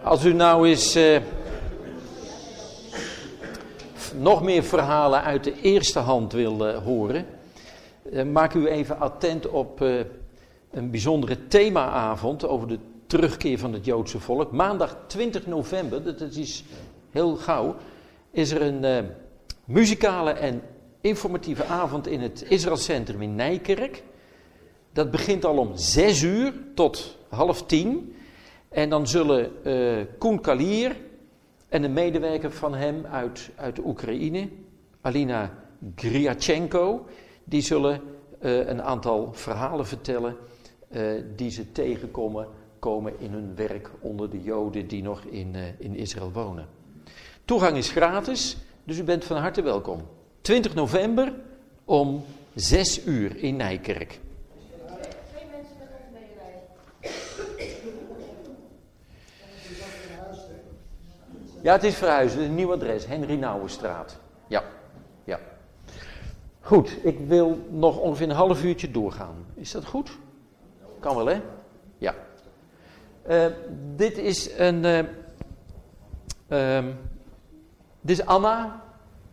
Als u nou eens nog meer verhalen uit de eerste hand wil horen, maak u even attent op een bijzondere themaavond over de terugkeer van het Joodse volk. Maandag 20 november, dat is heel gauw, is er een muzikale en informatieve avond in het Israël Centrum in Nijkerk. Dat begint al om 6:00 tot 9:30. En dan zullen Koen Kalier en een medewerker van hem uit Oekraïne, Alina Griachenko, die zullen een aantal verhalen vertellen die ze tegenkomen in hun werk onder de Joden die nog in Israël wonen. Toegang is gratis, dus u bent van harte welkom. 20 november om 6:00 in Nijkerk. Twee mensen met ons meerijden. Ja, het is verhuizen, een nieuw adres, Henry Nouwenstraat. Ja. Goed, ik wil nog ongeveer een half uurtje doorgaan. Is dat goed? Kan wel, hè? Ja. Dit is dit is Anna.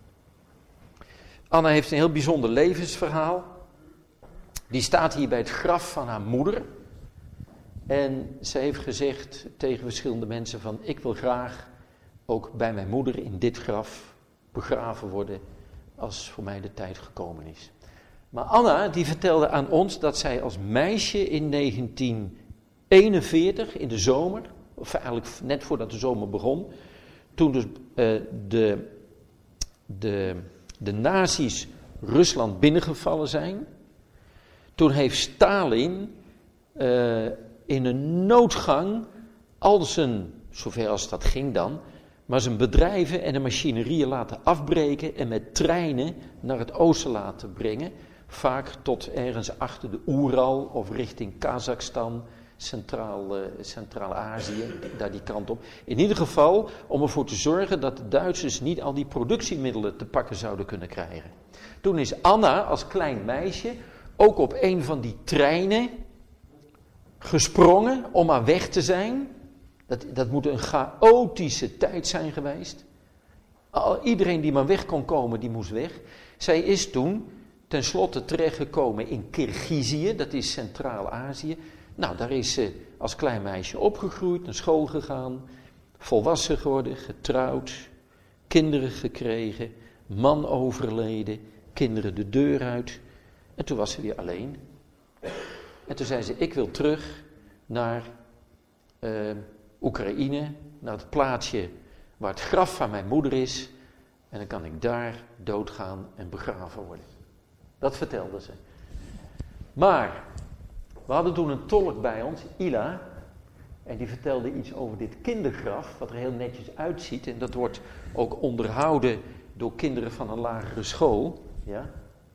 Anna heeft een heel bijzonder levensverhaal. Die staat hier bij het graf van haar moeder. En ze heeft gezegd tegen verschillende mensen van, ik wil graag ook bij mijn moeder in dit graf begraven worden als voor mij de tijd gekomen is. Maar Anna die vertelde aan ons dat zij als meisje in 1941 in de zomer, of eigenlijk net voordat de zomer begon, toen dus de nazi's Rusland binnengevallen zijn, toen heeft Stalin in een noodgang al zijn, zover als dat ging dan, maar zijn bedrijven en de machinerieën laten afbreken en met treinen naar het oosten laten brengen. Vaak tot ergens achter de Oeral of richting Kazachstan, Centraal-Azië, daar die kant op. In ieder geval om ervoor te zorgen dat de Duitsers niet al die productiemiddelen te pakken zouden kunnen krijgen. Toen is Anna als klein meisje ook op een van die treinen gesprongen om maar weg te zijn. Dat moet een chaotische tijd zijn geweest. Iedereen die maar weg kon komen, die moest weg. Zij is toen tenslotte terechtgekomen in Kirgizië, dat is Centraal-Azië. Nou, daar is ze als klein meisje opgegroeid, naar school gegaan, volwassen geworden, getrouwd, kinderen gekregen, man overleden, kinderen de deur uit. En toen was ze weer alleen. En toen zei ze, ik wil terug naar Oekraïne, naar het plaatsje waar het graf van mijn moeder is. En dan kan ik daar doodgaan en begraven worden. Dat vertelde ze. Maar we hadden toen een tolk bij ons, Ila. En die vertelde iets over dit kindergraf, wat er heel netjes uitziet. En dat wordt ook onderhouden door kinderen van een lagere school. Ja.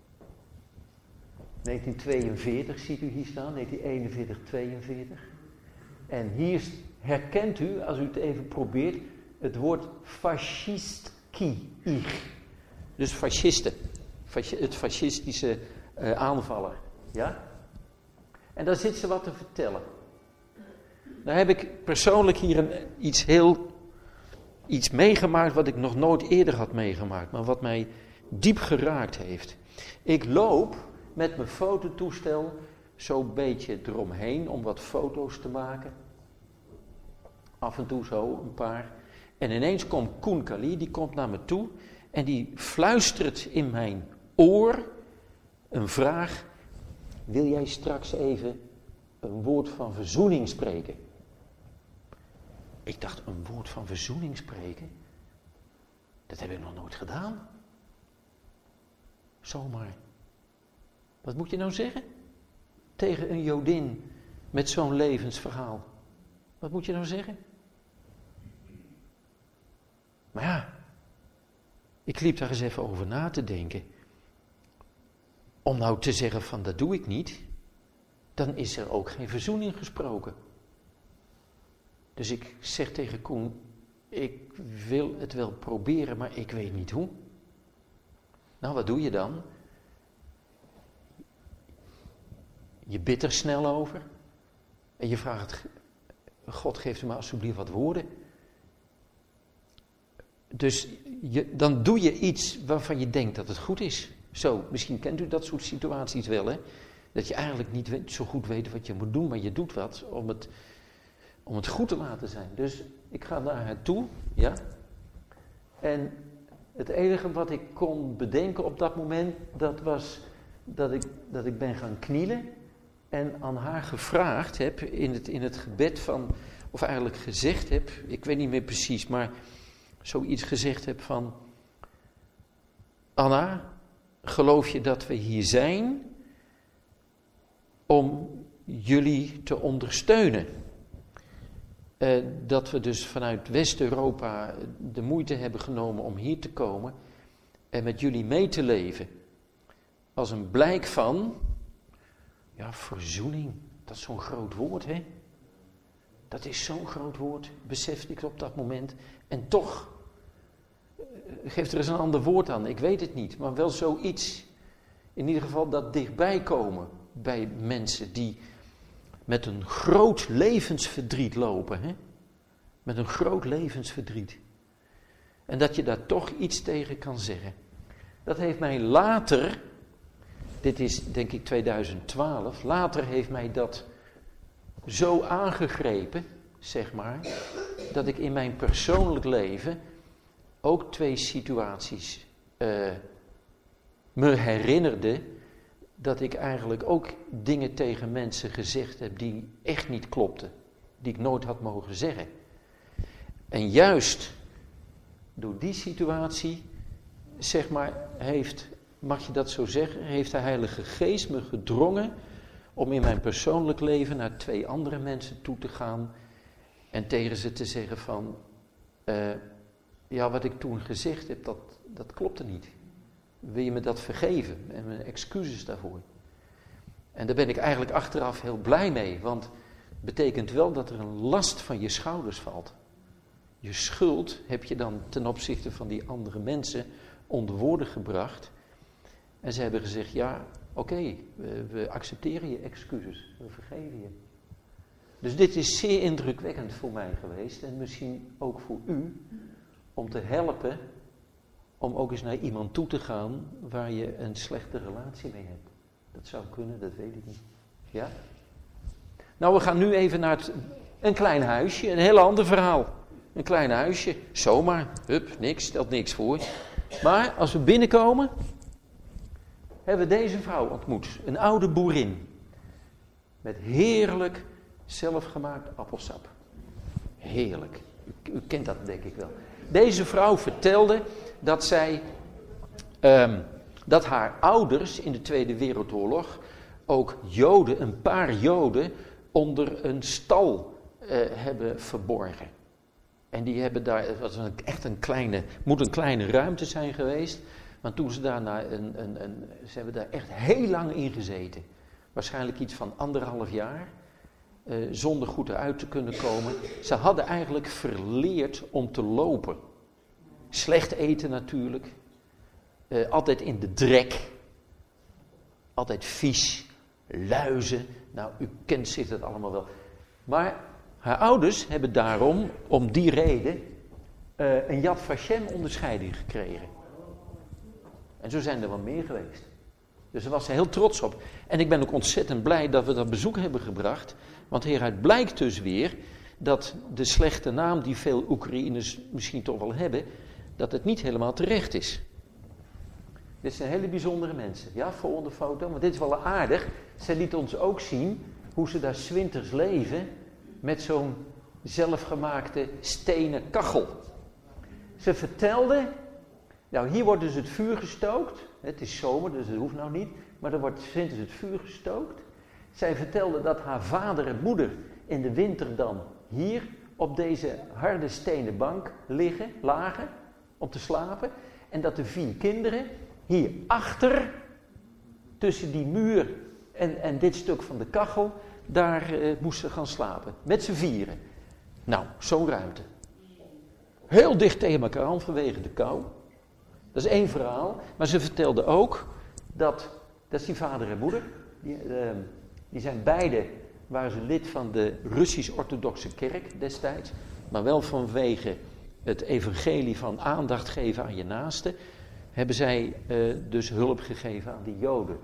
1942 ziet u hier staan, 1941, 42. En hier herkent u, als u het even probeert, het woord fascistki. Dus fascisten. Het fascistische aanvaller. Ja? En daar zit ze wat te vertellen. Nou heb ik persoonlijk hier iets meegemaakt wat ik nog nooit eerder had meegemaakt. Maar wat mij diep geraakt heeft. Ik loop met mijn fototoestel zo'n beetje eromheen om wat foto's te maken. Af en toe zo, een paar. En ineens komt Koen Kali, die komt naar me toe en die fluistert in mijn oor een vraag. Wil jij straks even een woord van verzoening spreken? Ik dacht, een woord van verzoening spreken? Dat heb ik nog nooit gedaan. Zomaar. Wat moet je nou zeggen? Tegen een Jodin met zo'n levensverhaal. Wat moet je nou zeggen? Maar ja, ik liep daar eens even over na te denken. Om nou te zeggen van dat doe ik niet, dan is er ook geen verzoening gesproken. Dus ik zeg tegen Koen, ik wil het wel proberen, maar ik weet niet hoe. Nou, wat doe je dan? Je bidt er snel over en je vraagt, God geeft u maar alsjeblieft wat woorden. Dus dan doe je iets waarvan je denkt dat het goed is. Zo, misschien kent u dat soort situaties wel, hè? Dat je eigenlijk niet zo goed weet wat je moet doen, maar je doet wat om het goed te laten zijn. Dus ik ga naar haar toe, ja. En het enige wat ik kon bedenken op dat moment, dat was dat ik ben gaan knielen en aan haar gevraagd heb in het gebed van, of eigenlijk gezegd heb, ik weet niet meer precies, maar zoiets gezegd heb van, Anna, geloof je dat we hier zijn om jullie te ondersteunen? Dat we dus vanuit West-Europa de moeite hebben genomen om hier te komen en met jullie mee te leven. Als een blijk van, ja, verzoening. Dat is zo'n groot woord, hè? Dat is zo'n groot woord, besefte ik op dat moment. En toch, geef er eens een ander woord aan, ik weet het niet. Maar wel zoiets, in ieder geval dat dichtbij komen bij mensen die met een groot levensverdriet lopen. Hè? Met een groot levensverdriet. En dat je daar toch iets tegen kan zeggen. Dat heeft mij later, dit is denk ik 2012, later heeft mij dat zo aangegrepen, zeg maar, dat ik in mijn persoonlijk leven ook 2 situaties me herinnerde, dat ik eigenlijk ook dingen tegen mensen gezegd heb die echt niet klopten, die ik nooit had mogen zeggen. En juist door die situatie, zeg maar, mag je dat zo zeggen, heeft de Heilige Geest me gedrongen om in mijn persoonlijk leven naar 2 andere mensen toe te gaan en tegen ze te zeggen van, ja, wat ik toen gezegd heb, dat klopte niet. Wil je me dat vergeven en mijn excuses daarvoor? En daar ben ik eigenlijk achteraf heel blij mee, want het betekent wel dat er een last van je schouders valt. Je schuld heb je dan ten opzichte van die andere mensen onder woorden gebracht. En ze hebben gezegd, ja, oké, we accepteren je excuses, we vergeven je. Dus dit is zeer indrukwekkend voor mij geweest en misschien ook voor u, om te helpen om ook eens naar iemand toe te gaan waar je een slechte relatie mee hebt. Dat zou kunnen, dat weet ik niet. Ja? Nou, we gaan nu even naar een klein huisje, een heel ander verhaal. Een klein huisje, zomaar, hup, niks, stelt niks voor. Maar als we binnenkomen, hebben we deze vrouw ontmoet. Een oude boerin. Met heerlijk zelfgemaakt appelsap. Heerlijk. U kent dat denk ik wel. Deze vrouw vertelde dat haar ouders in de Tweede Wereldoorlog ook Joden, een paar Joden, onder een stal hebben verborgen. En die hebben daar, het was moet een kleine ruimte zijn geweest, want toen ze daar ze hebben daar echt heel lang in gezeten. Waarschijnlijk iets van 1,5 jaar, zonder goed eruit te kunnen komen. Ze hadden eigenlijk verleerd om te lopen. Slecht eten natuurlijk, altijd in de drek, altijd vies, luizen. Nou, u kent zich dat allemaal wel. Maar haar ouders hebben daarom, om die reden, een Yad Vashem onderscheiding gekregen. En zo zijn er wel meer geweest. Dus daar was ze heel trots op. En ik ben ook ontzettend blij dat we dat bezoek hebben gebracht. Want hieruit blijkt dus weer dat de slechte naam die veel Oekraïners misschien toch wel hebben, dat het niet helemaal terecht is. Dit zijn hele bijzondere mensen. Ja, volgende foto, maar dit is wel aardig. Zij liet ons ook zien hoe ze daar 's winters leven met zo'n zelfgemaakte stenen kachel. Ze vertelde, nou hier wordt dus het vuur gestookt. Het is zomer, dus dat hoeft nou niet. Maar er wordt 's winters het vuur gestookt. Zij vertelde dat haar vader en moeder in de winter dan hier op deze harde stenen bank lagen om te slapen. En dat de 4 kinderen hier achter, tussen die muur en dit stuk van de kachel, daar moesten gaan slapen. Met z'n 4. Nou, zo'n ruimte. Heel dicht tegen elkaar aan vanwege de kou. Dat is 1 verhaal. Maar ze vertelde ook dat is die vader en moeder. Die zijn beide, waren ze lid van de Russisch-orthodoxe kerk destijds. Maar wel vanwege het evangelie van aandacht geven aan je naaste, hebben zij dus hulp gegeven aan die Joden.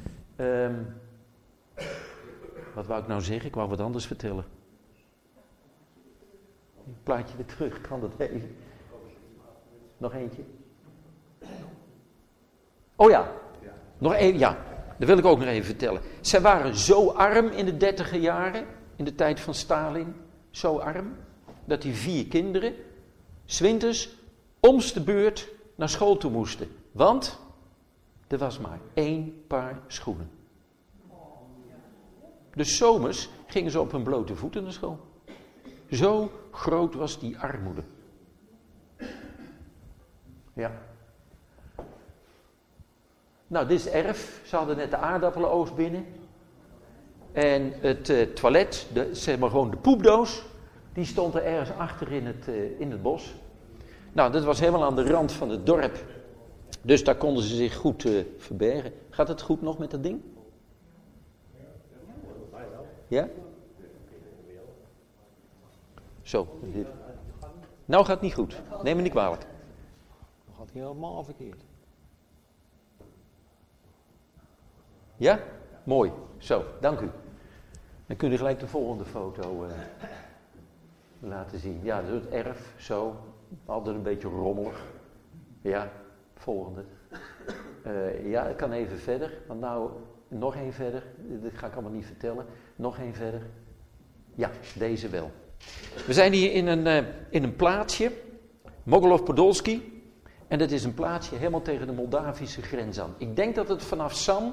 Wat wou ik nou zeggen? Ik wou wat anders vertellen. Een plaatje weer terug, kan dat even? Nog eentje? Oh ja, nog één, ja, dat wil ik ook nog even vertellen. Zij waren zo arm in de 30e jaren, in de tijd van Stalin, zo arm, dat die 4 kinderen 's winters oms de beurt naar school toe moesten. Want er was maar 1 paar schoenen. Dus 's zomers gingen ze op hun blote voeten naar school. Zo groot was die armoede. Ja. Nou, dit is erf. Ze hadden net de aardappelenoogst binnen. En het toilet, zeg maar gewoon de poepdoos, die stond er ergens achter in het bos. Nou, dat was helemaal aan de rand van het dorp. Dus daar konden ze zich goed verbergen. Gaat het goed nog met dat ding? Ja? Zo. Nou gaat het niet goed. Neem me niet kwalijk. Dan gaat hij helemaal verkeerd. Ja? Mooi. Zo, dank u. Dan kun je gelijk de volgende foto laten zien. Ja, dat is het erf. Zo. Altijd een beetje rommelig. Ja, volgende. Ja, ik kan even verder. Want nou, nog één verder. Dat ga ik allemaal niet vertellen. Nog één verder. Ja, deze wel. We zijn hier in een plaatsje. Mogilov Podolski. En dat is een plaatsje helemaal tegen de Moldavische grens aan. Ik denk dat het vanaf Sam...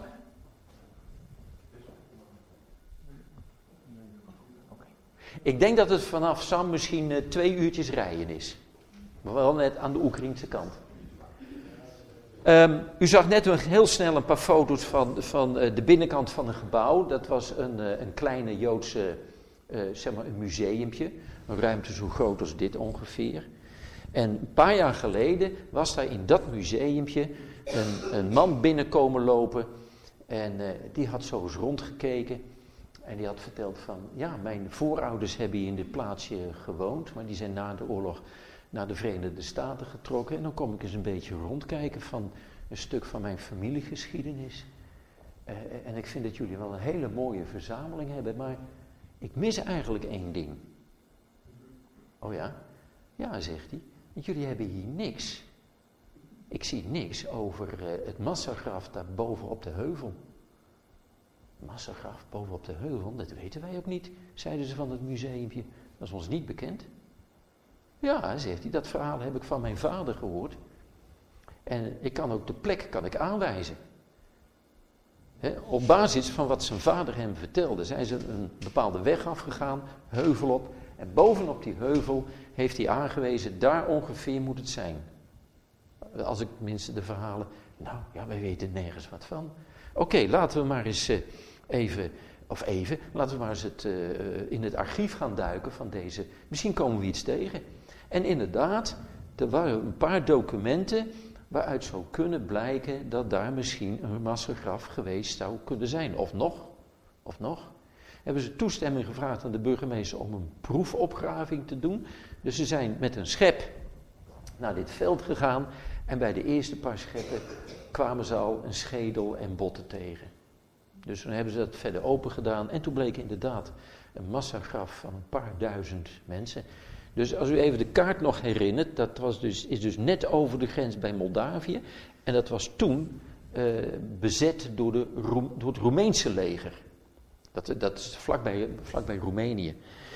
Ik denk dat het vanaf Sam misschien 2 uurtjes rijden is. Maar wel net aan de Oekraïnse kant. U zag net heel snel een paar foto's van de binnenkant van een gebouw. Dat was een kleine Joodse, zeg maar een museumpje. Een ruimte zo groot als dit ongeveer. En een paar jaar geleden was daar in dat museumpje een man binnenkomen lopen. En die had zo eens rondgekeken. En die had verteld van, ja, mijn voorouders hebben hier in dit plaatsje gewoond. Maar die zijn na de oorlog naar de Verenigde Staten getrokken. En dan kom ik eens een beetje rondkijken van een stuk van mijn familiegeschiedenis. En ik vind dat jullie wel een hele mooie verzameling hebben. Maar ik mis eigenlijk 1 ding. Oh ja? Ja, zegt hij. Want jullie hebben hier niks. Ik zie niks over het massagraf daar boven op de heuvel. Massagraf bovenop de heuvel, dat weten wij ook niet, zeiden ze van het museumpje. Dat is ons niet bekend. Ja, zegt hij, dat verhaal heb ik van mijn vader gehoord. En ik kan ook de plek aanwijzen. Op basis van wat zijn vader hem vertelde, zijn ze een bepaalde weg afgegaan, heuvel op. En bovenop die heuvel heeft hij aangewezen, daar ongeveer moet het zijn. Als ik tenminste de verhalen, nou ja, wij weten nergens wat van. Oké, laten we maar eens laten we maar eens in het archief gaan duiken van deze. Misschien komen we iets tegen. En inderdaad, er waren een paar documenten waaruit zou kunnen blijken dat daar misschien een massagraf geweest zou kunnen zijn. Of nog. Hebben ze toestemming gevraagd aan de burgemeester om een proefopgraving te doen. Dus ze zijn met een schep naar dit veld gegaan. En bij de eerste paar scheppen kwamen ze al een schedel en botten tegen. Dus toen hebben ze dat verder open gedaan. En toen bleek inderdaad een massagraf van een paar duizend mensen. Dus als u even de kaart nog herinnert, dat is dus net over de grens bij Moldavië. En dat was toen bezet door het Roemeense leger. Dat is vlakbij Roemenië.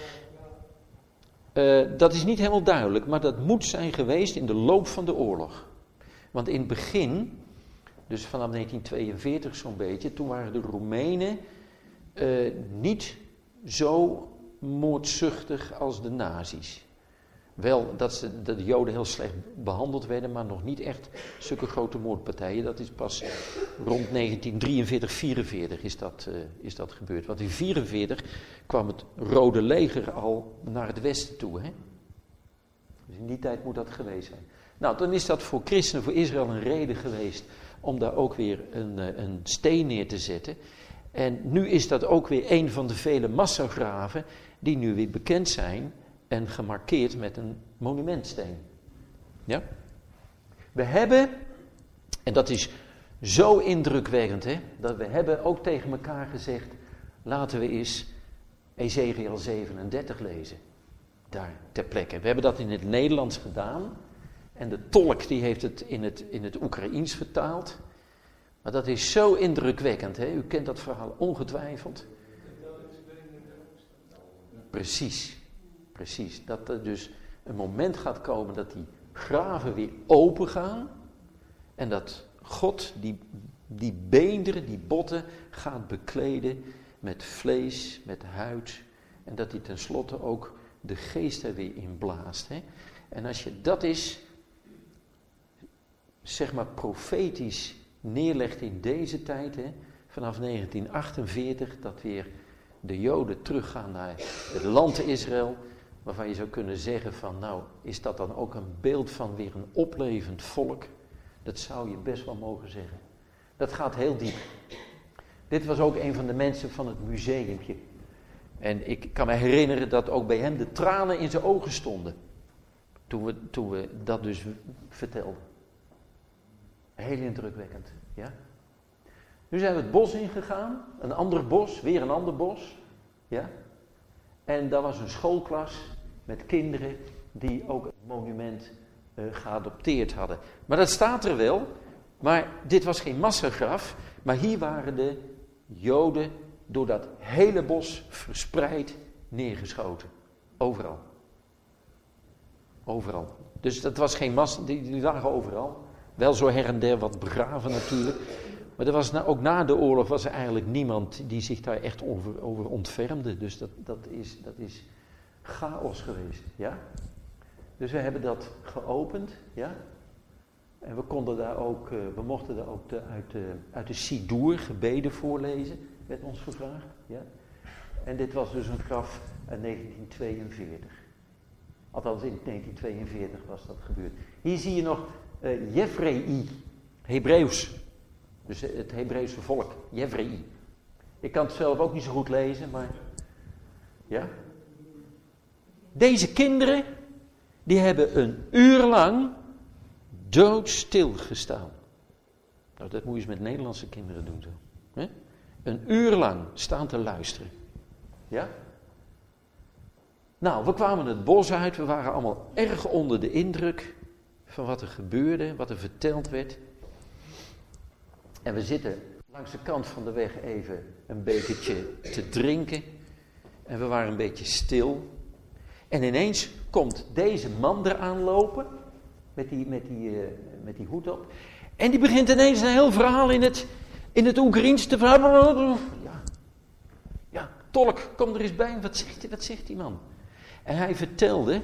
Dat is niet helemaal duidelijk, maar dat moet zijn geweest in de loop van de oorlog. Want in het begin, dus vanaf 1942 zo'n beetje, toen waren de Roemenen niet zo moordzuchtig als de nazi's. Wel dat de Joden heel slecht behandeld werden, maar nog niet echt zulke grote moordpartijen. Dat is pas rond 1943, 44 is dat gebeurd. Want in 1944 kwam het Rode Leger al naar het westen toe. Hè? Dus in die tijd moet dat geweest zijn. Nou, dan is dat voor christenen, voor Israël een reden geweest om daar ook weer een steen neer te zetten. En nu is dat ook weer een van de vele massagraven die nu weer bekend zijn en gemarkeerd met een monumentsteen. Ja? We hebben, en dat is zo indrukwekkend, hè, dat we hebben ook tegen elkaar gezegd, laten we eens Ezekiel 37 lezen. Daar ter plekke. We hebben dat in het Nederlands gedaan. En de tolk die heeft het in het Oekraïens vertaald. Maar dat is zo indrukwekkend. Hè? U kent dat verhaal ongetwijfeld. Precies. Dat er dus een moment gaat komen dat die graven weer open gaan. En dat God die beenderen, die botten gaat bekleden met vlees, met huid. En dat hij tenslotte ook de geest er weer in blaast. Hè? En als je dat is, zeg maar profetisch neerlegt in deze tijd, hè, vanaf 1948, dat weer de Joden teruggaan naar het land Israël, waarvan je zou kunnen zeggen van, nou, is dat dan ook een beeld van weer een oplevend volk? Dat zou je best wel mogen zeggen. Dat gaat heel diep. Dit was ook een van de mensen van het museumpje. En ik kan me herinneren dat ook bij hem de tranen in zijn ogen stonden. Toen we dat dus vertelden. Heel indrukwekkend, ja. Nu zijn we het bos ingegaan, een ander bos, weer een ander bos, ja. En daar was een schoolklas met kinderen die ook het monument geadopteerd hadden. Maar dat staat er wel, maar dit was geen massagraf, maar hier waren de Joden door dat hele bos verspreid neergeschoten. Overal. Overal. Dus dat was geen massa, die lagen overal. Wel zo her en der wat begraven natuurlijk. Maar er was ook na de oorlog was er eigenlijk niemand die zich daar echt over ontfermde. Dus dat is chaos geweest. Ja? Dus we hebben dat geopend. Ja? En we konden daar ook, we mochten daar ook uit de Sidoer gebeden voorlezen. Werd ons gevraagd. Ja? En dit was dus een graf uit 1942. Althans in 1942 was dat gebeurd. Hier zie je nog Jevrei, Hebreeuws. Dus het Hebreeuwse volk, Jevrei. Ik kan het zelf ook niet zo goed lezen, maar... Ja? Deze kinderen, die hebben een uur lang doodstil gestaan. Nou, dat moet je eens met Nederlandse kinderen doen zo. Hè? Een uur lang staan te luisteren. Ja? Nou, we kwamen het bos uit, we waren allemaal erg onder de indruk van wat er gebeurde, wat er verteld werd. En we zitten langs de kant van de weg even een bekertje te drinken. En we waren een beetje stil. En ineens komt deze man eraan lopen, met die hoed op. En die begint ineens een heel verhaal in het Oekraïens te verhalen. Ja, tolk, kom er eens bij. Wat zegt die man? En hij vertelde,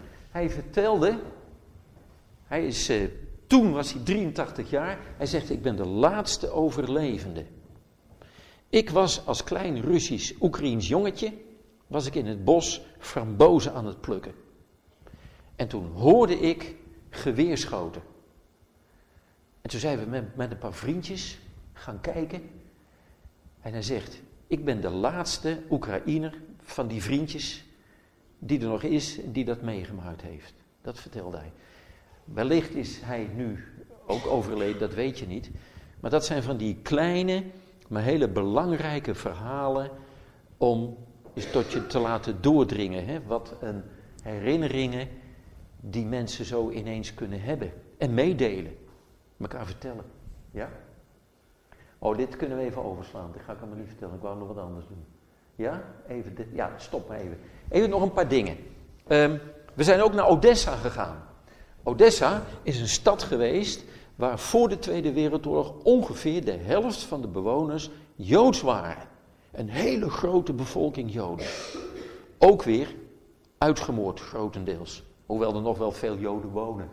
toen was hij 83 jaar. Hij zegt, ik ben de laatste overlevende. Ik was als klein Russisch-Oekraïens jongetje, was ik in het bos frambozen aan het plukken. En toen hoorde ik geweerschoten. En toen zijn we met een paar vriendjes gaan kijken. En hij zegt, ik ben de laatste Oekraïner van die vriendjes die er nog is en die dat meegemaakt heeft. Dat vertelde hij. Wellicht is hij nu ook overleden, dat weet je niet. Maar dat zijn van die kleine, maar hele belangrijke verhalen om eens tot je te laten doordringen. Hè? Wat een herinneringen die mensen zo ineens kunnen hebben. En meedelen. Elkaar vertellen. Ja? Oh, dit kunnen we even overslaan. Dat ga ik allemaal niet vertellen. Ik wou nog wat anders doen. Ja? Stop maar even. Even nog een paar dingen. We zijn ook naar Odessa gegaan. Odessa is een stad geweest waar voor de Tweede Wereldoorlog ongeveer de helft van de bewoners Joods waren. Een hele grote bevolking Joden. Ook weer uitgemoord grotendeels. Hoewel er nog wel veel Joden wonen.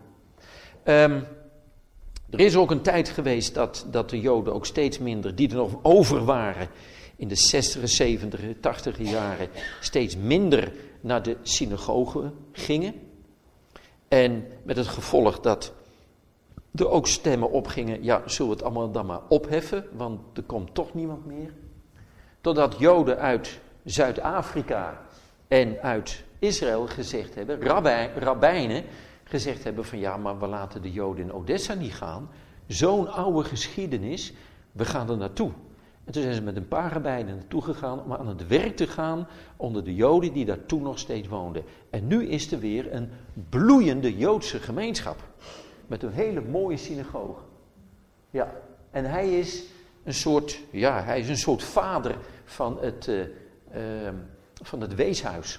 Er is ook een tijd geweest dat de Joden ook steeds minder, die er nog over waren, in de 60, 70, 80 jaren, steeds minder naar de synagoge gingen. En met het gevolg dat er ook stemmen opgingen, ja, zullen we het allemaal dan maar opheffen, want er komt toch niemand meer. Totdat Joden uit Zuid-Afrika en uit Israël gezegd hebben, rabbijnen gezegd hebben van ja, maar we laten de Joden in Odessa niet gaan. Zo'n oude geschiedenis, we gaan er naartoe. En toen zijn ze met een paar rabbijnen naartoe gegaan om aan het werk te gaan onder de Joden die daar toen nog steeds woonden. En nu is er weer een bloeiende Joodse gemeenschap. Met een hele mooie synagoge. Ja, en hij is een soort vader van het weeshuis.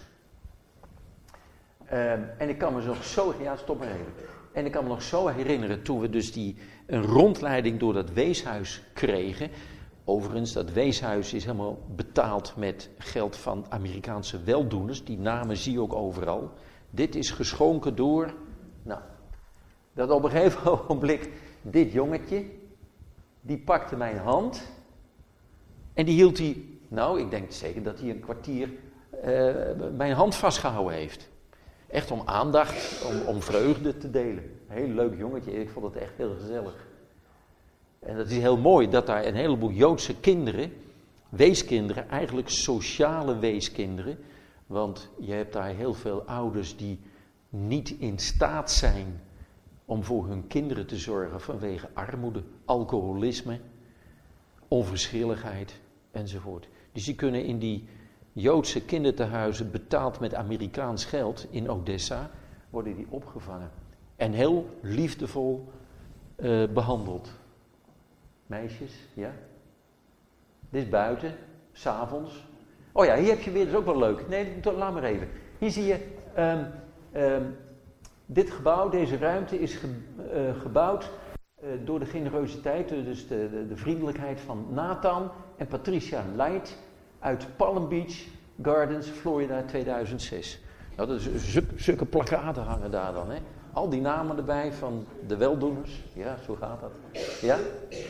En ik kan me nog zo, stop maar even. En ik kan me nog zo herinneren toen we dus een rondleiding door dat weeshuis kregen. Overigens, dat weeshuis is helemaal betaald met geld van Amerikaanse weldoeners. Die namen zie je ook overal. Dit is geschonken door, dat op een gegeven ogenblik, dit jongetje, die pakte mijn hand. En die hield ik denk zeker dat hij een kwartier mijn hand vastgehouden heeft. Echt om aandacht, om vreugde te delen. Een heel leuk jongetje, ik vond het echt heel gezellig. En dat is heel mooi dat daar een heleboel Joodse kinderen, weeskinderen, eigenlijk sociale weeskinderen. Want je hebt daar heel veel ouders die niet in staat zijn om voor hun kinderen te zorgen vanwege armoede, alcoholisme, onverschilligheid enzovoort. Dus die kunnen in die Joodse kindertehuizen betaald met Amerikaans geld in Odessa, worden die opgevangen. En heel liefdevol behandeld. Meisjes, ja. Dit is buiten, 's avonds. Oh ja, hier heb je weer, dat is ook wel leuk. Nee, laat maar even. Hier zie je, dit gebouw, deze ruimte is gebouwd door de generositeit, dus de vriendelijkheid van Nathan en Patricia Light uit Palm Beach Gardens, Florida 2006. Nou, dat is zulke plakkaten hangen daar dan, hè. Al die namen erbij van de weldoeners. Ja, zo gaat dat. Ja?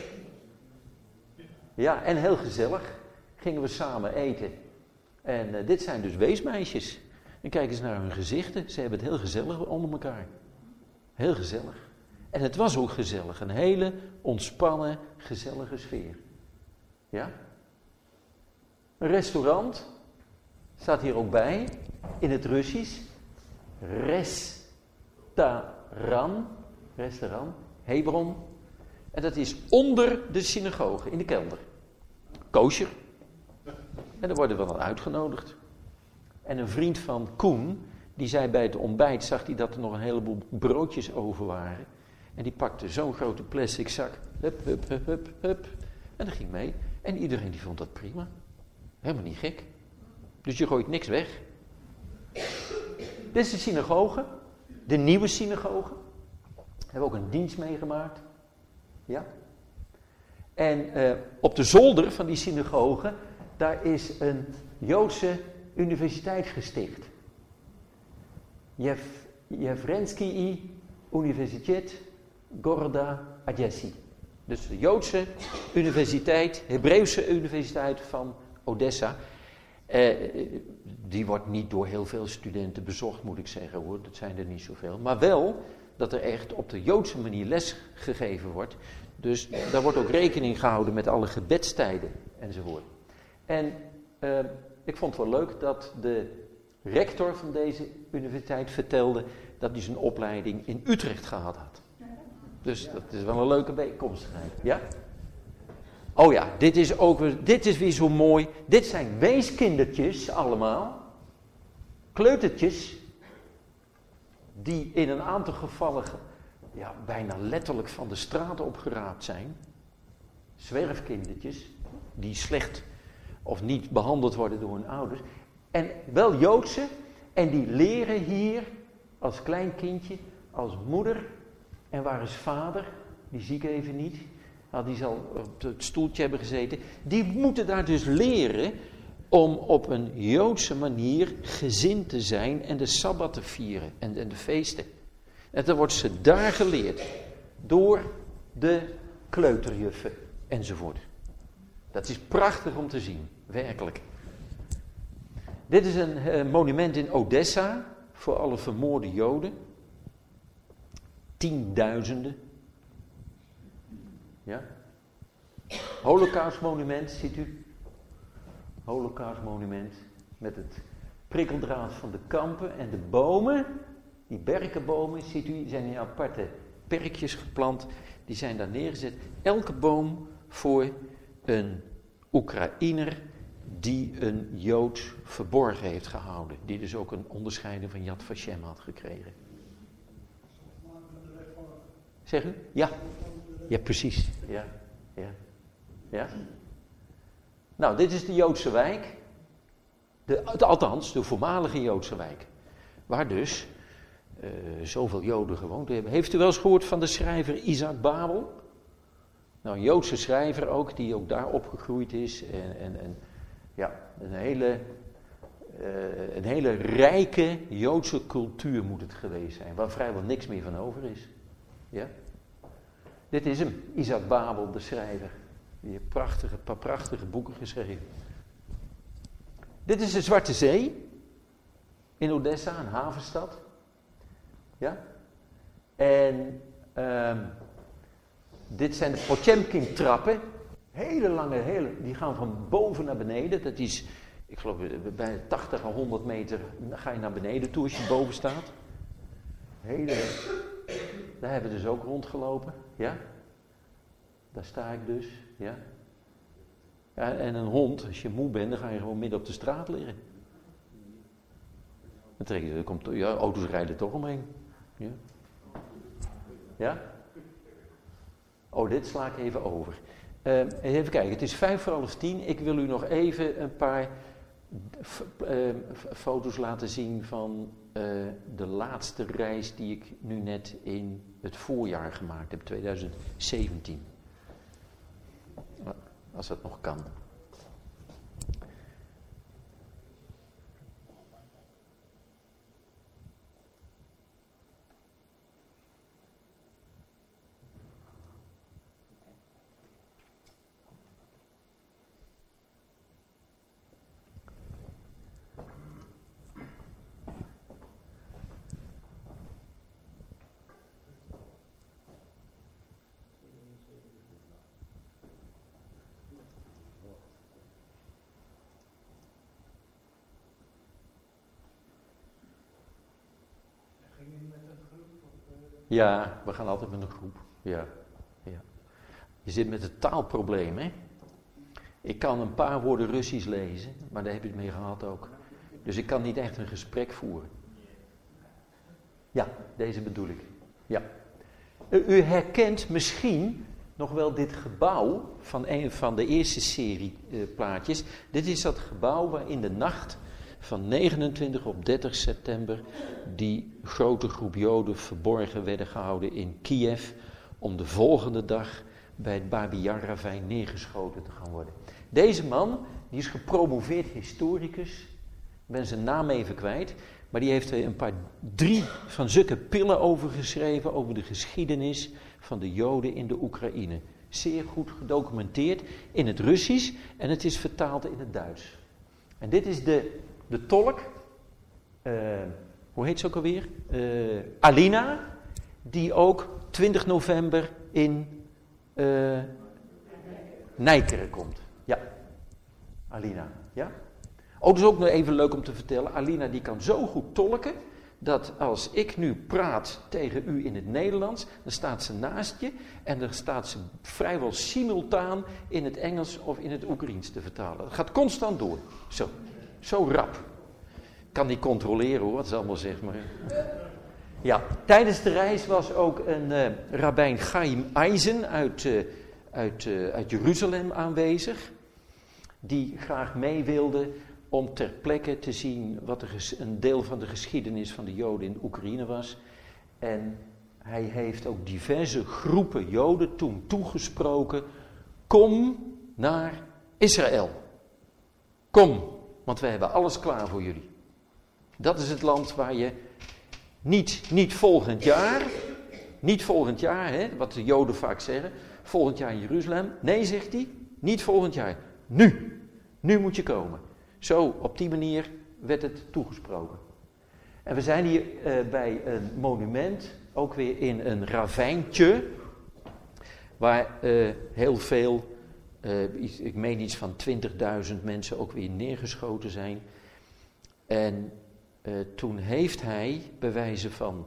Ja, en heel gezellig. Gingen we samen eten. En dit zijn dus weesmeisjes. En kijk eens naar hun gezichten. Ze hebben het heel gezellig onder elkaar. Heel gezellig. En het was ook gezellig. Een hele ontspannen, gezellige sfeer. Ja? Een restaurant. Staat hier ook bij. In het Russisch. Restaurant. Hebron. En dat is onder de synagoge, in de kelder. Kosher. En daar worden we dan uitgenodigd. En een vriend van Koen, die zei bij het ontbijt, zag hij dat er nog een heleboel broodjes over waren. En die pakte zo'n grote plastic zak. Hup. En dat ging mee. En iedereen die vond dat prima. Helemaal niet gek. Dus je gooit niks weg. Dit is de synagoge. De nieuwe synagoge. Hebben we ook een dienst meegemaakt. Ja. En op de zolder van die synagoge, daar is een Joodse universiteit gesticht. Yevrenskii Universitet Gorda Odessa. Dus de Joodse universiteit, Hebreeuwse universiteit van Odessa. Die wordt niet door heel veel studenten bezocht, moet ik zeggen hoor. Dat zijn er niet zoveel. Maar wel dat er echt op de Joodse manier les gegeven wordt. Dus daar wordt ook rekening gehouden met alle gebedstijden enzovoort. En ik vond het wel leuk dat de rector van deze universiteit vertelde dat hij zijn opleiding in Utrecht gehad had. Dus dat is wel een leuke bijkomstigheid. Ja? Oh ja, dit is weer zo mooi. Dit zijn weeskindertjes allemaal. Kleutertjes. Die in een aantal gevallen bijna letterlijk van de straat opgeraapt zijn. Zwerfkindertjes. Die slecht of niet behandeld worden door hun ouders. En wel Joodse. En die leren hier als klein kindje, als moeder. En waar is vader? Die zie ik even niet. Die zal op het stoeltje hebben gezeten. Die moeten daar dus leren om op een Joodse manier gezind te zijn en de Sabbat te vieren en de feesten. En dan wordt ze daar geleerd door de kleuterjuffen enzovoort. Dat is prachtig om te zien, werkelijk. Dit is een monument in Odessa voor alle vermoorde Joden. 10.000. Ja. Holocaustmonument, ziet u? Holocaustmonument met het prikkeldraad van de kampen en de bomen, die berkenbomen, ziet u, zijn in aparte perkjes geplant, die zijn daar neergezet. Elke boom voor een Oekraïner die een Jood verborgen heeft gehouden, die dus ook een onderscheiding van Yad Vashem had gekregen. Zeg u? Ja. Ja, precies. Ja. Nou, dit is de Joodse wijk. Althans, de voormalige Joodse wijk. Waar dus zoveel Joden gewoond hebben. Heeft u wel eens gehoord van de schrijver Isaac Babel? Nou, een Joodse schrijver ook, die ook daar opgegroeid is. En een hele rijke Joodse cultuur moet het geweest zijn. Waar vrijwel niks meer van over is. Ja? Dit is hem, Isaac Babel, de schrijver. Die heeft een paar prachtige boeken geschreven. Dit is de Zwarte Zee. In Odessa, een havenstad. Ja? En dit zijn de Potemkin-trappen. Hele lange, die gaan van boven naar beneden. Dat is, ik geloof, bij 80 à 100 meter ga je naar beneden toe als je boven staat. Daar hebben we dus ook rondgelopen. Ja? Daar sta ik dus. Ja? Ja, en een hond, als je moe bent, dan ga je gewoon midden op de straat liggen. Auto's rijden toch omheen. Ja? Ja? Oh, dit sla ik even over. Even kijken, het is 9:55. Ik wil u nog even een paar foto's laten zien van de laatste reis die ik nu net in het voorjaar gemaakt heb, 2017. Als dat nog kan. Ja, we gaan altijd met een groep. Ja. Je zit met het taalprobleem, hè. Ik kan een paar woorden Russisch lezen, maar daar heb je het mee gehad ook. Dus ik kan niet echt een gesprek voeren. Ja, deze bedoel ik. Ja. U herkent misschien nog wel dit gebouw van een van de eerste serie plaatjes. Dit is dat gebouw waar in de nacht van 29 op 30 september die grote groep Joden verborgen werden gehouden in Kiev om de volgende dag bij het Babi Yar-ravijn neergeschoten te gaan worden. Deze man, die is gepromoveerd historicus, ik ben zijn naam even kwijt, maar die heeft er 3 van zulke pillen over geschreven over de geschiedenis van de Joden in de Oekraïne. Zeer goed gedocumenteerd in het Russisch en het is vertaald in het Duits. En dit is de tolk, hoe heet ze ook alweer? Alina, die ook 20 november in Nijkeren komt. Ja, Alina, ja. Oh, dat is ook nog even leuk om te vertellen. Alina die kan zo goed tolken, dat als ik nu praat tegen u in het Nederlands, dan staat ze naast je en dan staat ze vrijwel simultaan in het Engels of in het Oekraïens te vertalen. Dat gaat constant door. Zo rap. Ik kan niet controleren hoor, wat ze allemaal zegt, maar... Ja, tijdens de reis was ook een rabbijn Chaim Eisen uit Jeruzalem aanwezig, die graag mee wilde om ter plekke te zien wat een deel van de geschiedenis van de Joden in Oekraïne was. En hij heeft ook diverse groepen Joden toen toegesproken: kom naar Israël. Kom, want wij hebben alles klaar voor jullie. Dat is het land waar je niet volgend jaar, hè, wat de Joden vaak zeggen, volgend jaar in Jeruzalem. Nee, zegt hij, niet volgend jaar. Nu moet je komen. Zo, op die manier werd het toegesproken. En we zijn hier bij een monument, ook weer in een ravijntje, waar heel veel, ik meen iets van 20.000 mensen ook weer neergeschoten zijn. En toen heeft hij, bij wijze van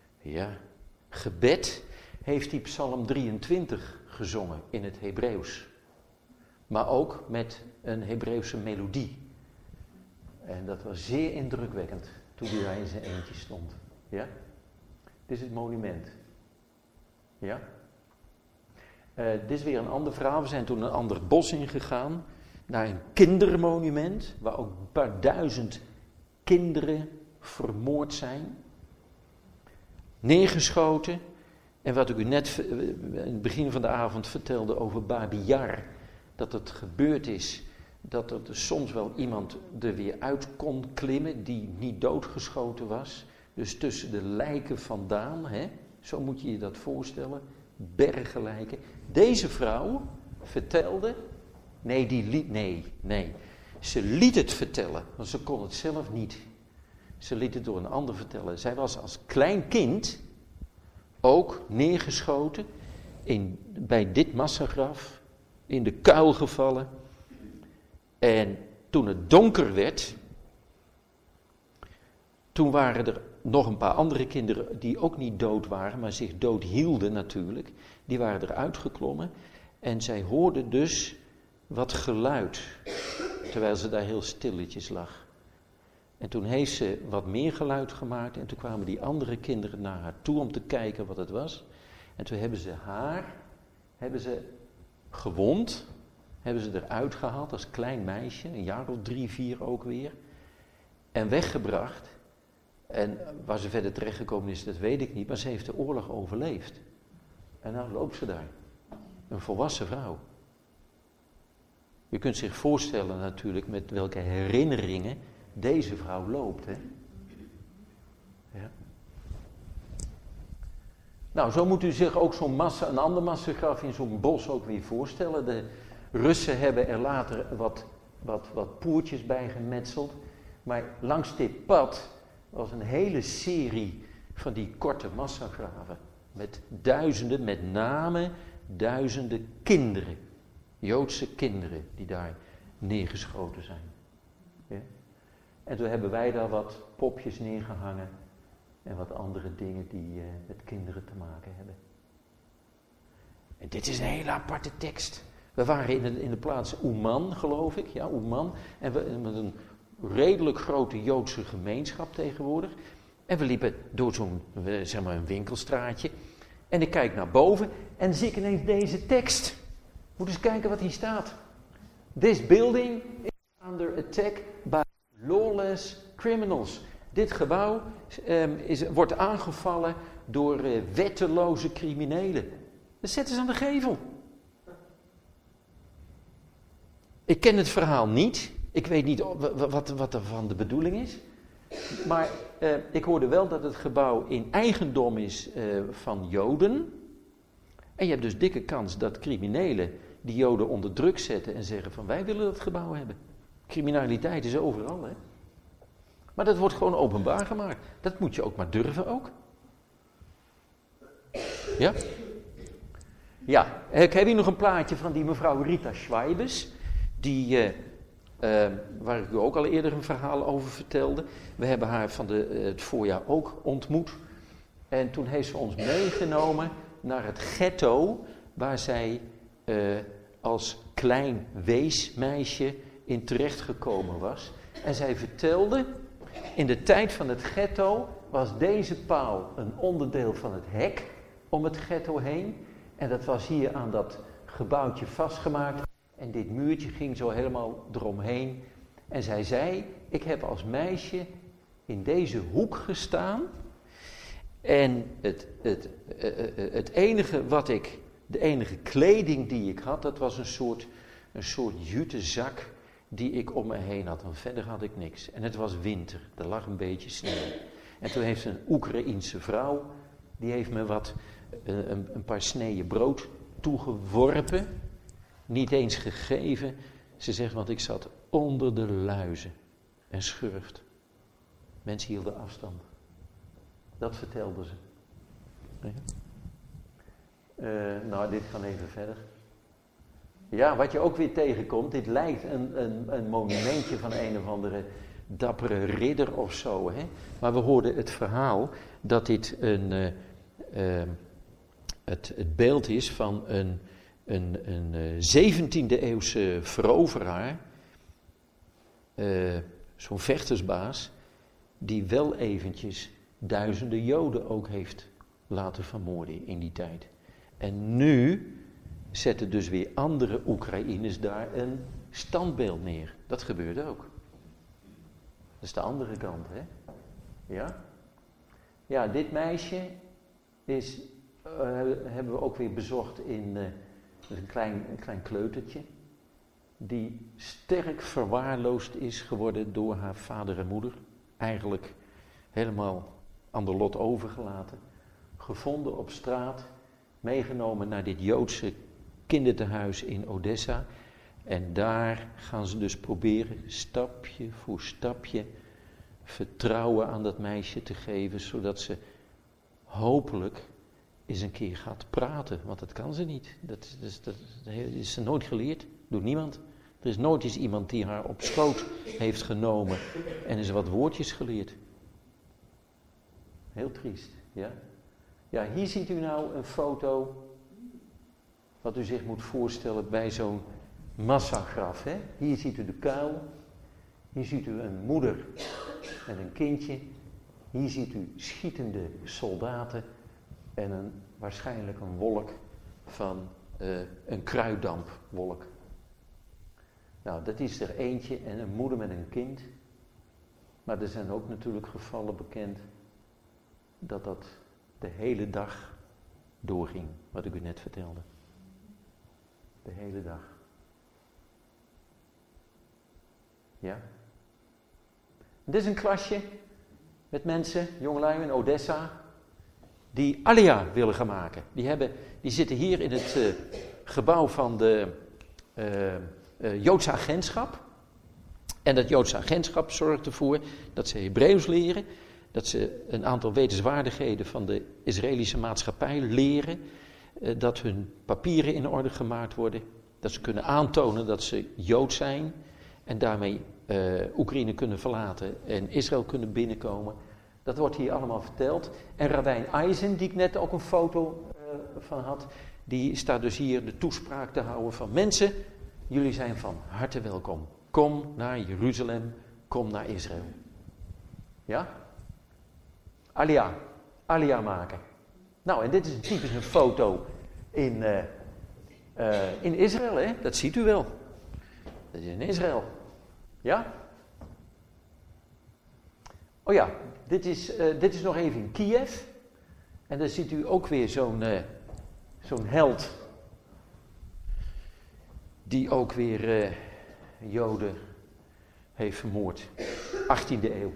gebed, heeft hij Psalm 23 gezongen in het Hebreeuws. Maar ook met een Hebreeuwse melodie. En dat was zeer indrukwekkend toen hij daar in zijn eentje stond. Ja? Dit is het monument. Ja? Dit is weer een ander verhaal. We zijn toen een ander bos ingegaan. Naar een kindermonument. Waar ook een paar duizend kinderen vermoord zijn. Neergeschoten. En wat ik u net in het begin van de avond vertelde over Babi Yar. Dat het gebeurd is. Dat er soms wel iemand er weer uit kon klimmen die niet doodgeschoten was. Dus tussen de lijken vandaan, zo moet je je dat voorstellen, bergen lijken. Deze vrouw vertelde, ze liet het vertellen, want ze kon het zelf niet. Ze liet het door een ander vertellen. Zij was als klein kind ook neergeschoten bij dit massagraf, in de kuil gevallen. En toen het donker werd, toen waren er nog een paar andere kinderen die ook niet dood waren, maar zich dood hielden natuurlijk. Die waren eruit geklommen en zij hoorden dus wat geluid, terwijl ze daar heel stilletjes lag. En toen heeft ze wat meer geluid gemaakt en toen kwamen die andere kinderen naar haar toe om te kijken wat het was. En toen hebben ze gewond, hebben ze eruit gehaald als klein meisje, een jaar of 3, 4 ook weer, en weggebracht. En waar ze verder terechtgekomen is, dat weet ik niet, maar ze heeft de oorlog overleefd. En nou loopt ze daar, een volwassen vrouw. Je kunt zich voorstellen natuurlijk met welke herinneringen deze vrouw loopt, hè. Ja. Nou, zo moet u zich ook een ander massagraf in zo'n bos ook weer voorstellen. De Russen hebben er later wat poertjes bij gemetseld. Maar langs dit pad was een hele serie van die korte massagraven. Met duizenden, met name duizenden kinderen. Joodse kinderen die daar neergeschoten zijn. Ja? En toen hebben wij daar wat popjes neergehangen. En wat andere dingen die met kinderen te maken hebben. En dit is een hele aparte tekst. We waren in de plaats Uman, geloof ik. Ja, Uman. En met een redelijk grote Joodse gemeenschap tegenwoordig. En we liepen door zo'n, een winkelstraatje. En ik kijk naar boven en zie ik ineens deze tekst. Moet eens kijken wat hier staat. This building is under attack by lawless criminals. Dit gebouw wordt aangevallen door wetteloze criminelen. Dat zetten ze aan de gevel. Ik ken het verhaal niet. Ik weet niet wat er van de bedoeling is. Maar ik hoorde wel dat het gebouw in eigendom is van Joden. En je hebt dus dikke kans dat criminelen die Joden onder druk zetten en zeggen van wij willen dat gebouw hebben. Criminaliteit is overal, hè. Maar dat wordt gewoon openbaar gemaakt. Dat moet je ook maar durven ook. Ja? Ja, ik heb hier nog een plaatje van die mevrouw Rita Schweibes. Die, waar ik u ook al eerder een verhaal over vertelde. We hebben haar van het voorjaar ook ontmoet. En toen heeft ze ons meegenomen naar het ghetto waar zij als klein weesmeisje in terechtgekomen was. En zij vertelde, in de tijd van het ghetto was deze paal een onderdeel van het hek om het ghetto heen. En dat was hier aan dat gebouwtje vastgemaakt. En dit muurtje ging zo helemaal eromheen. En zij zei, ik heb als meisje in deze hoek gestaan. En het enige de enige kleding die ik had, dat was een soort jute zak die ik om me heen had. En verder had ik niks. En het was winter, er lag een beetje sneeuw. En toen heeft een Oekraïense vrouw, die heeft me een paar sneeën brood toegeworpen. Niet eens gegeven. Ze zegt, want ik zat onder de luizen en schurft. Mensen hielden afstand. Dat vertelde ze. Nou, dit gaat even verder. Ja, wat je ook weer tegenkomt, dit lijkt een monumentje van een of andere dappere ridder of zo. Hè? Maar we hoorden het verhaal dat dit het beeld is van een 17e eeuwse veroveraar, zo'n vechtersbaas, die wel eventjes duizenden Joden ook heeft laten vermoorden in die tijd. En nu zetten dus weer andere Oekraïners daar een standbeeld neer. Dat gebeurde ook. Dat is de andere kant, hè? Ja? Ja, dit meisje hebben we ook weer bezocht in een klein kleutertje. Die sterk verwaarloosd is geworden door haar vader en moeder. Eigenlijk helemaal aan de lot overgelaten. Gevonden op straat. Meegenomen naar dit Joodse kindertehuis in Odessa. En daar gaan ze dus proberen stapje voor stapje vertrouwen aan dat meisje te geven. Zodat ze hopelijk eens een keer gaat praten. Want dat kan ze niet. Dat is ze nooit geleerd. Doet niemand. Er is nooit eens iemand die haar op schoot heeft genomen en eens wat woordjes geleerd. Heel triest, ja? Ja, hier ziet u nou een foto wat u zich moet voorstellen bij zo'n massagraf, hè? Hier ziet u de kuil. Hier ziet u een moeder en een kindje. Hier ziet u schietende soldaten en waarschijnlijk een wolk van een kruiddampwolk. Nou, dat is er eentje en een moeder met een kind. Maar er zijn ook natuurlijk gevallen bekend dat de hele dag doorging, wat ik u net vertelde. De hele dag. Ja? Dit is een klasje met mensen, jongelui in Odessa, die Alia willen gaan maken. Die zitten hier in het gebouw van de Joodse agentschap. En dat Joodse agentschap zorgt ervoor dat ze Hebreeuws leren. Dat ze een aantal wetenswaardigheden van de Israëlische maatschappij leren. Dat hun papieren in orde gemaakt worden. Dat ze kunnen aantonen dat ze Jood zijn. En daarmee Oekraïne kunnen verlaten en Israël kunnen binnenkomen. Dat wordt hier allemaal verteld. En Rabijn Eisen, die ik net ook een foto van had. Die staat dus hier de toespraak te houden van mensen. Jullie zijn van harte welkom. Kom naar Jeruzalem. Kom naar Israël. Ja? Alia maken. Nou, en dit is typisch een foto in Israël, hè? Dat ziet u wel. Dat is in Israël. Ja? Oh ja, dit is nog even in Kiev. En daar ziet u ook weer zo'n held. Die ook weer Joden heeft vermoord. 18e eeuw.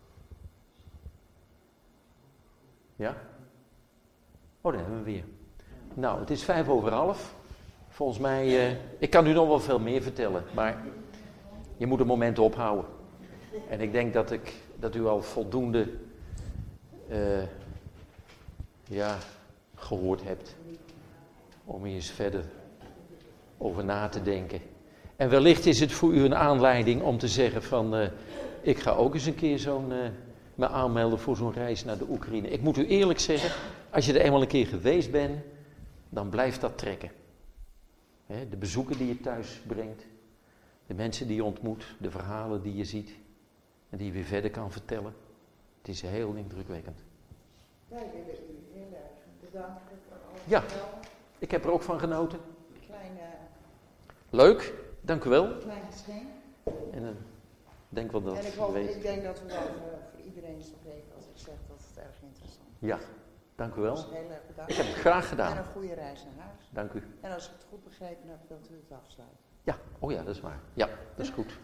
Ja? Oh, daar hebben we weer. Nou, het is 5:05. Volgens mij, ik kan u nog wel veel meer vertellen, maar je moet een moment ophouden. En ik denk dat u al voldoende gehoord hebt om hier eens verder over na te denken. En wellicht is het voor u een aanleiding om te zeggen van, ik ga ook eens een keer me aanmelden voor zo'n reis naar de Oekraïne. Ik moet u eerlijk zeggen, als je er eenmaal een keer geweest bent, dan blijft dat trekken. De bezoeken die je thuis brengt, de mensen die je ontmoet, de verhalen die je ziet en die je weer verder kan vertellen. Het is heel indrukwekkend. Wij willen u heel erg bedanken voor alles. Ja, ik heb er ook van genoten. Kleine, Leuk, dank u wel. klein geschenk. En denk wel dat En ik denk dat we wel voor iedereen spreken als ik zeg dat het erg interessant is. Ja, dank u wel. Dus heel erg bedankt. Ik heb het graag En gedaan. een goede reis naar huis. Dank u. En als ik het goed begrepen heb, wilt u het afsluiten. Ja, oh ja, dat is waar. Ja, dat is goed.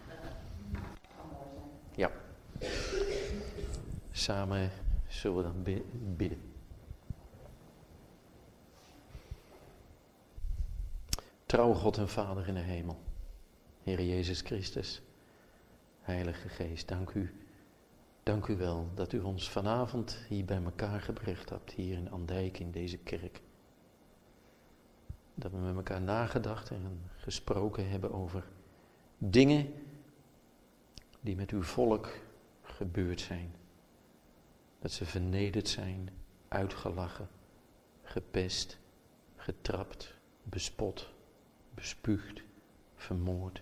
Ja. Samen zullen we dan bidden. Trouwe God en Vader in de hemel. Heer Jezus Christus. Heilige Geest, dank u wel dat u ons vanavond hier bij elkaar gebracht hebt, hier in Andijk, in deze kerk. Dat we met elkaar nagedacht en gesproken hebben over dingen die met uw volk gebeurd zijn. Dat ze vernederd zijn, uitgelachen, gepest, getrapt, bespot, bespuugd, vermoord.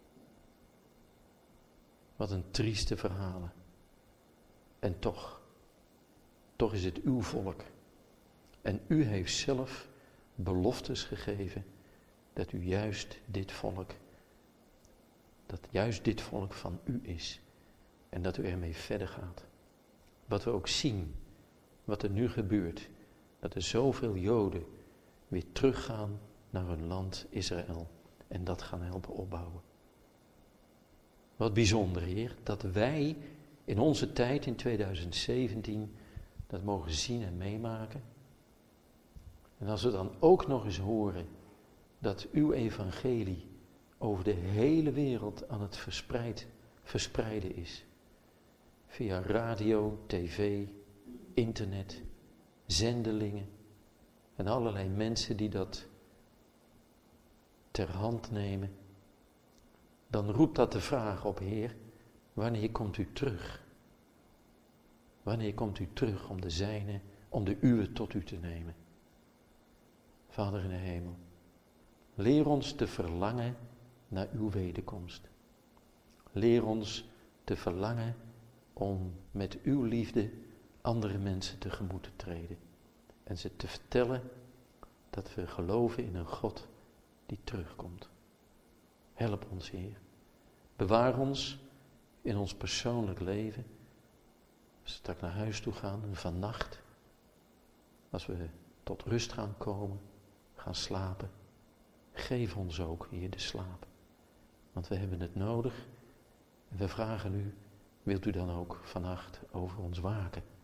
Wat een trieste verhalen. En toch is het uw volk. En u heeft zelf beloftes gegeven dat u juist dit volk van u is. En dat u ermee verder gaat. Wat we ook zien, wat er nu gebeurt, dat er zoveel Joden weer teruggaan naar hun land Israël en dat gaan helpen opbouwen. Wat bijzonder, Heer, dat wij in onze tijd in 2017 dat mogen zien en meemaken. En als we dan ook nog eens horen dat uw evangelie over de hele wereld aan het verspreiden is. Via radio, tv, internet, zendelingen en allerlei mensen die dat ter hand nemen. Dan roept dat de vraag op, Heer, wanneer komt u terug? Wanneer komt u terug om de zijne, om de uwe tot u te nemen? Vader in de hemel, leer ons te verlangen naar uw wederkomst. Leer ons te verlangen om met uw liefde andere mensen tegemoet te treden. En ze te vertellen dat we geloven in een God die terugkomt. Help ons, Heer. Bewaar ons in ons persoonlijk leven. Als we straks naar huis toe gaan en vannacht, als we tot rust gaan komen, gaan slapen. Geef ons ook, Heer, de slaap. Want we hebben het nodig. En we vragen u, wilt u dan ook vannacht over ons waken?